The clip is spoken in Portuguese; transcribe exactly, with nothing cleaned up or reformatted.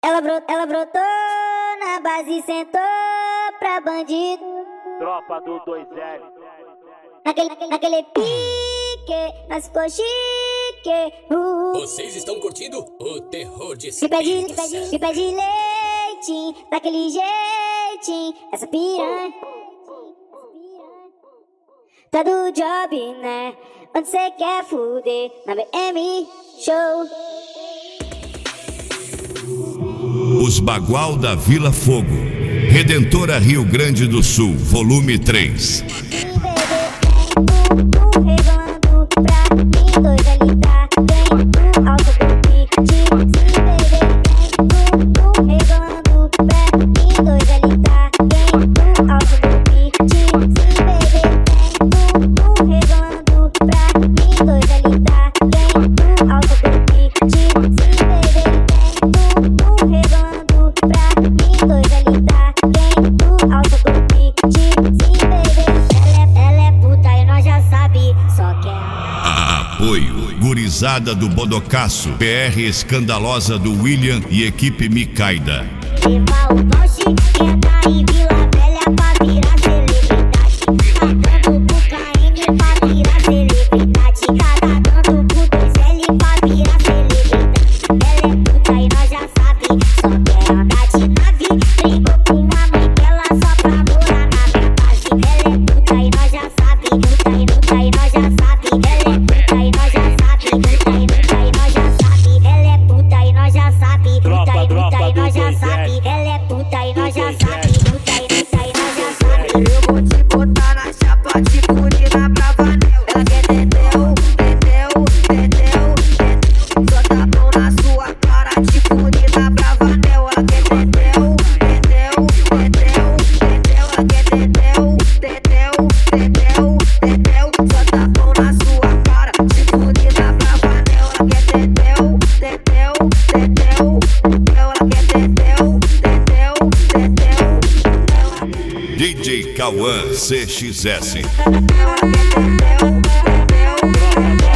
Ela, brot, ela brotou na base e sentou pra bandido. Tropa do dois L. Naquele, naquele pique, nós ficou chique. Uh. Vocês estão curtindo o terror de Me pede, Espírito me pede, Santo. me pede leitinho, daquele jeitinho. Essa piranha tá do job, né? Onde cê quer fuder? Na B M Show. Os Bagual da Vila Fogo, Redentora Rio Grande do Sul, volume três. Rebolando pra mim, dois ali tá dentro, alto do beat. Se beber, vem tu, rebolando pra mim, dois ali tá dentro, alto do beat. Se beber, vem tu, rebolando pra mim, dois ali tá dentro, alto do beat. Se beber, vem tu, rebolando pra mim, dois ali tá dentro, alto do beat. Se beber, ela é, ela é puta e nós já sabe, só quer. Apoio, gurizada do Bodocaço, P R escandalosa do William e equipe Micaida. Levar o Valchi, entra em Vila Velha pra virar celebridade. Tá dando pro K M pra virar celebridade. Tá dando pro dois L pra virar celebridade. Ela é puta e nós já sabe, só quer andar de nave. Brigou com a mãe dela só pra morar na minha base. Ela é puta e nós já sabe, puta e puta e nós já sabe. Ela é puta e nós já sabe, puta e puta e nós já sabe. Ela é puta e nós já sabe, puta e puta e nós já sabe. Ela é puta e nós já sabe, puta e puta e nós já sabe. Eu vou te botar na chapa, te punir na bravanel. Ela quer teteu, teteu, teteu, teteu. Só tá bom na sua cara, te punir na bravanel. Ela quer teteu, teteu, teteu, teteu. Ela quer teteu, teteu, teteu, teteu. Só tá bom na sua cara, te punir na bravanel. Ela quer teteu, teteu, teteu, teteu. Ela quer teteu, teteu, teteu, teteu. D J Cauã C X S. Ela quer teteu, teteu, teteu.